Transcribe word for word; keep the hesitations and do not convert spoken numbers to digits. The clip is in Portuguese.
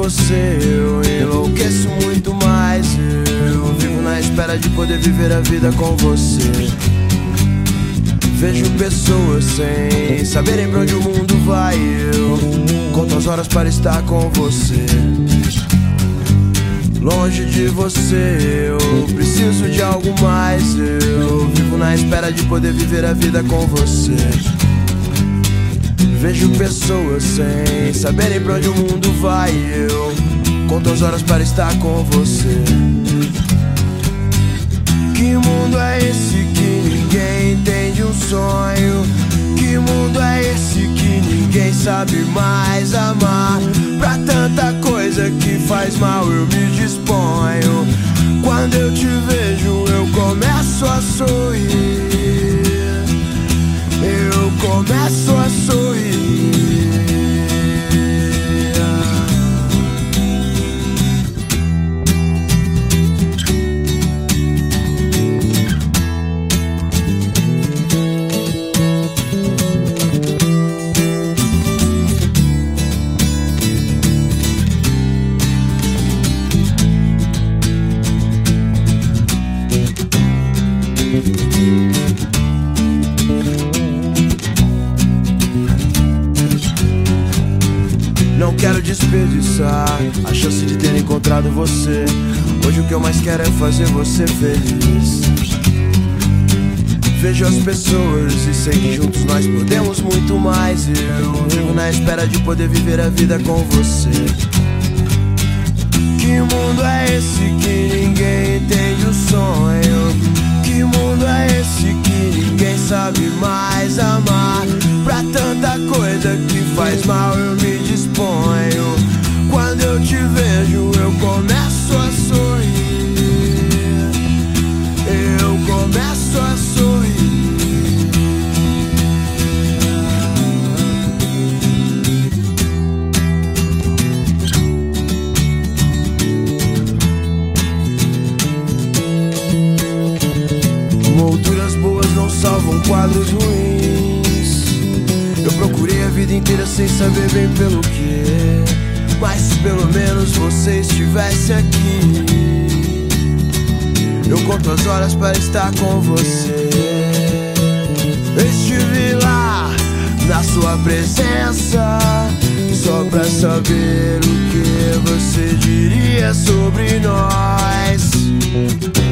você eu enlouqueço muito mais. Eu vivo na espera de poder viver a vida com você. Vejo pessoas sem saberem pra onde o mundo vai. Eu conto as horas para estar com você. Longe de você, eu preciso de algo mais. Eu vivo na espera de poder viver a vida com você. Vejo pessoas sem saberem pra onde o mundo vai. Eu conto as horas para estar com você. Que mundo é esse que ninguém entende um sonho? Que mundo é esse que ninguém sabe mais amar? Pra tanta coisa que faz mal eu me disponho. Quando eu te vejo eu começo a sorrir. Eu começo a sorrir. Não quero desperdiçar a chance de ter encontrado você. Hoje o que eu mais quero é fazer você feliz. Vejo as pessoas e sei que juntos nós podemos muito mais. Eu vivo na espera de poder viver a vida com você. Que mundo é esse que ninguém entende o sonho? Que mundo é esse que ninguém sabe mais amar? Pra tanta coisa que faz mal eu me disponho. Quando eu te vejo eu começo a sorrir. Eu começo a sorrir. Molduras boas não salvam quadros ruins. Eu procurei a vida inteira sem saber bem pelo que, mas se pelo menos você estivesse aqui. Eu conto as horas para estar com você. Estive lá na sua presença, só pra saber o que você diria sobre nós.